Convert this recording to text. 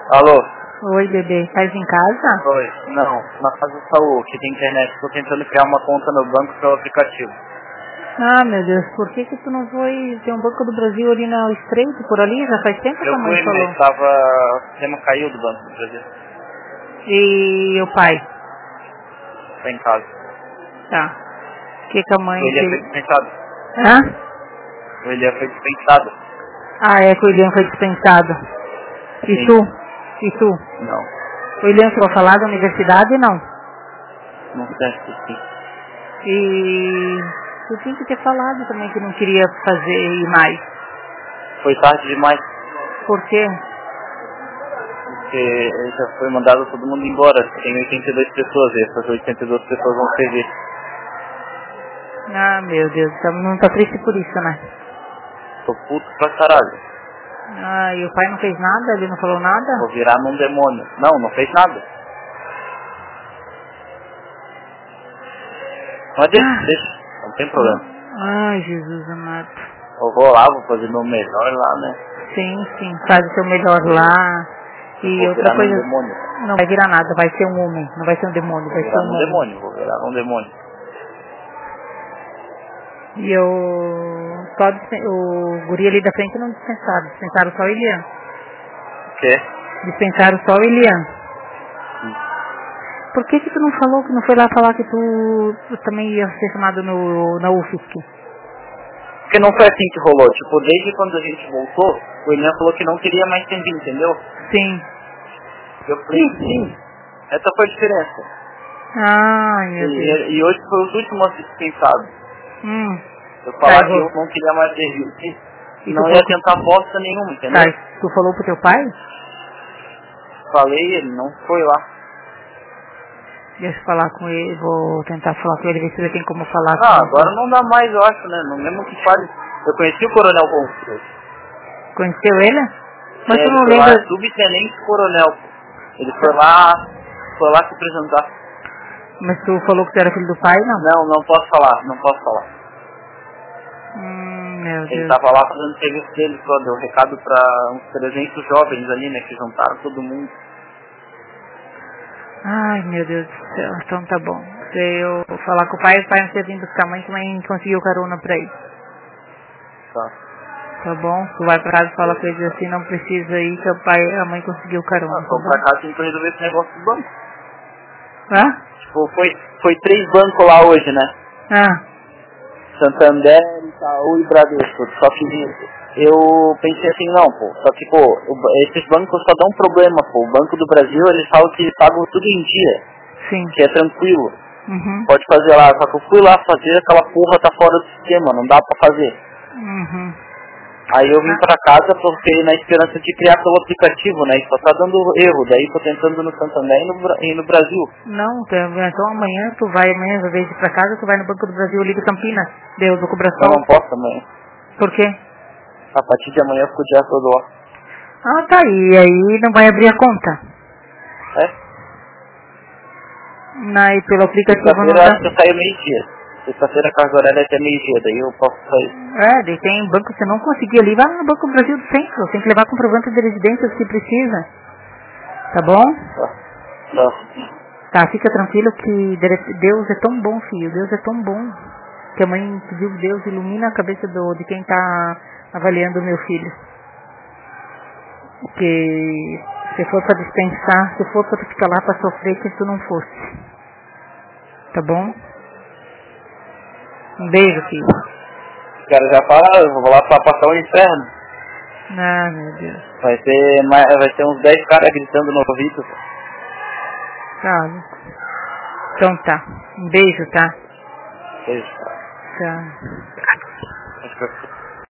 Alô? Oi, bebê. Estás em casa? Oi. Não, na casa do Saúl, que tem internet. Estou tentando criar uma conta no banco pelo aplicativo. Ah, meu Deus. Por que tu não foi... Tem um Banco do Brasil ali na Estreito, por ali? Já faz tempo que Eu a mãe fui, falou. mas tava... O sistema caiu do Banco do Brasil. E o pai? Tá em casa. Tá. O que a mãe... O William foi dispensado. Hã? O William foi dispensado. Ah, é que o William foi dispensado. E Sim. tu? E tu? Não. O William chegou a falar da universidade, não? Não sei se sim. E... Tu tinha que ter falado também que não queria fazer ir mais. Foi tarde demais, Por quê? porque já foi mandado todo mundo embora. Tem 82 pessoas e essas 82 pessoas vão servir. Ah, meu Deus. Não tá triste por isso, né? Tô puto pra caralho. Ah, e o pai não fez nada? Ele não falou nada? Vou virar num demônio. Não, não fez nada. Mas deixa. Não tem problema. Ai, Jesus amado. Eu vou lá, vou fazer meu melhor lá, né? Sim, faz o seu melhor lá. E Vou outra virar coisa, num demônio. não vai virar nada, vai ser um homem, não vai ser um demônio, Vou vai ser virar um num homem. demônio, vou virar num demônio. E eu, o guri ali da frente não dispensaram só o Elian. O quê? Dispensaram só o Elian. Por que tu não falou, que não foi lá falar que tu também ia ser chamado na UFSC? Porque não foi assim que rolou. Tipo, desde quando a gente voltou, o Elian falou que não queria mais ter vindo, entendeu? Sim. Eu falei, sim. Essa foi a diferença. Ai, meu Deus. E hoje foi os últimos dispensados. Eu Tá, falar que eu não queria mais ter vindo. E Não tu ia falou tentar bosta nenhuma, entendeu? Tá, tu falou pro teu pai? Falei, ele não foi lá. Deixa eu falar com ele, vou tentar falar com ele, ver se ele tem como falar Ah, com agora não dá mais, eu acho, né? No mesmo que fale. Eu conheci o Coronel Gonçalves. Conheceu ele? Mas tu Ele não foi lá, lembra... subtenente coronel. Ele foi lá se apresentar. Mas tu falou que tu era filho do pai, não? Não posso falar, não posso falar. Meu Ele Deus. tava lá fazendo o serviço dele só, deu recado pra uns 300 jovens ali, né, que juntaram todo mundo. Ai, meu Deus do céu, então tá bom. Se eu falar com o pai não ter vindo buscar a mãe, que a mãe conseguiu carona pra ir. Tá. Tá bom? Tu vai pra casa e fala com ele assim, não precisa ir, que a mãe conseguiu carona. Ah, vamos pra casa e tem que resolver esse negócio do banco. Hã? Tipo, foi 3 bancos lá hoje, né? Santander, Itaú e Bradesco. Só que eu pensei assim, não, pô. Só que, pô, esses bancos só dão problema, pô. O Banco do Brasil, eles falam que eles pagam tudo em dia. Sim. Que é tranquilo. Uhum. Pode fazer lá. Só que eu fui lá fazer, aquela porra tá fora do sistema, não dá pra fazer. Uhum. Aí eu vim pra casa porque na esperança de criar pelo aplicativo, né? E só tá dando erro. Daí tô tentando no Santander e no Brasil. Não, então amanhã tu vai, amanhã, ao invés de ir pra casa, tu vai no Banco do Brasil ali de Campinas, deu do cobração. Eu não posso amanhã. Por quê? A partir de amanhã eu fico o dia todo lá. Ah, tá, e aí não vai abrir a conta? E pelo aplicativo não Sexta-feira dá? acho que eu saio meio-dia. Sexta-feira a carga horária é até meio-dia, daí eu posso sair. Daí tem banco, se não conseguir ali, vai no Banco do Brasil do Centro, tem que levar comprovante de residência se precisa. Tá bom? Tá. Tá, fica tranquilo que Deus é tão bom, filho, Deus é tão bom. Que a mãe pediu, Deus ilumina a cabeça de quem tá avaliando o meu filho. Porque se for pra dispensar, se for pra tu ficar lá pra sofrer, que tu não fosse. Tá bom? Um beijo, filho. Os caras já falaram, eu vou lá pra passar o inferno. Ah, meu Deus. Vai ter uns 10 caras gritando no ouvido. Tá. Então tá. Um beijo, tá? Beijo. Tá. Acho que